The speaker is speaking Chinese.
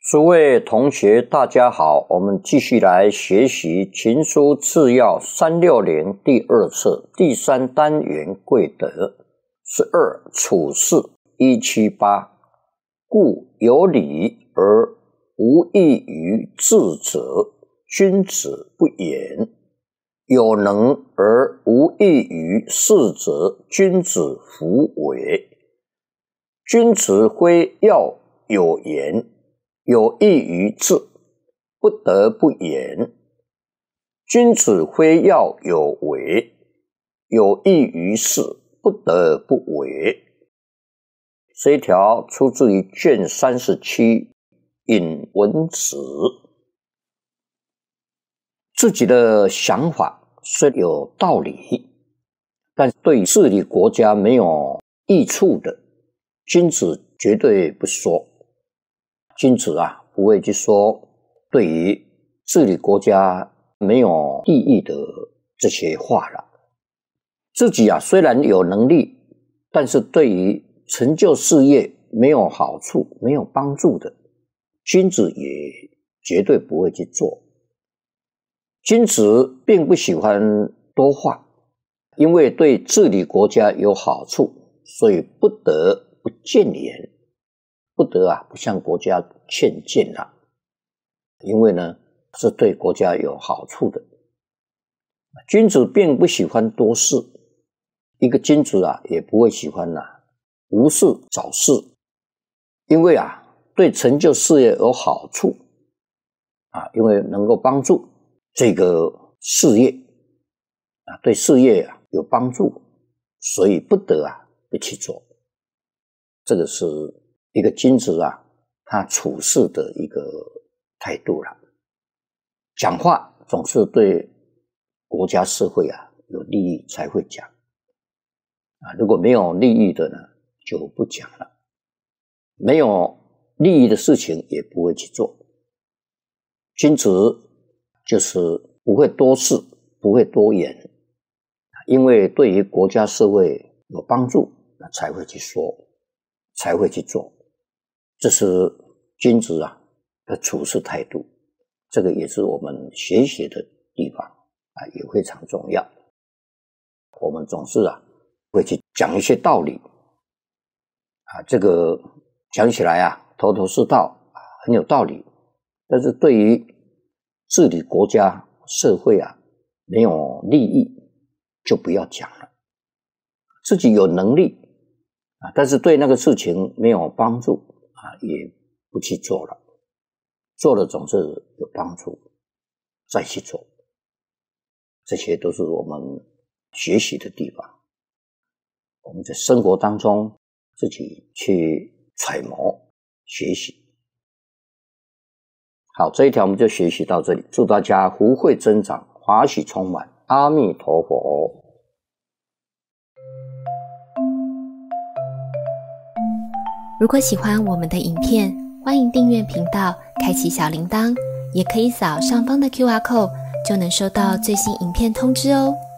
诸位同学大家好，我们继续来学习情书次要360第二册第3单元贵德12处事178，故有理而无益于智者，君子不言；有能而无益于士者，君子弗为。君子非要有言，有益于智，不得不言；君子非要有为，有益于事，不得不为。这一条出自于卷37引文词。自己的想法虽有道理，但对治理国家没有益处的，君子绝对不说。君子不会去说对于治理国家没有利益的这些话了。自己虽然有能力，但是对于成就事业没有好处、没有帮助的，君子也绝对不会去做。君子并不喜欢多话，因为对治理国家有好处，所以不得不谏言，不得不向国家劝谏了，因为呢是对国家有好处的。君子并不喜欢多事，一个君子也不会喜欢无事找事，因为对成就事业有好处因为能够帮助这个事业对事业有帮助，所以不得不去做。这个是一个君子他处事的一个态度了。讲话总是对国家社会有利益才会讲如果没有利益的呢，就不讲了。没有利益的事情也不会去做。君子就是不会多事，不会多言，因为对于国家社会有帮助，才会去说，才会去做。这是君子的处事态度，这个也是我们学习的地方也非常重要。我们总是会去讲一些道理这个讲起来头头是道很有道理，但是对于治理国家社会没有利益，就不要讲了。自己有能力但是对那个事情没有帮助也不去做了。做了总是有帮助，再去做。这些都是我们学习的地方。我们在生活当中自己去揣摩学习。好，这一条我们就学习到这里。祝大家福慧增长，华喜充满。阿弥陀佛。 如果喜欢我们的影片，欢迎订阅频道，开启小铃铛，也可以扫上方的 QR code， 就能收到最新影片通知哦。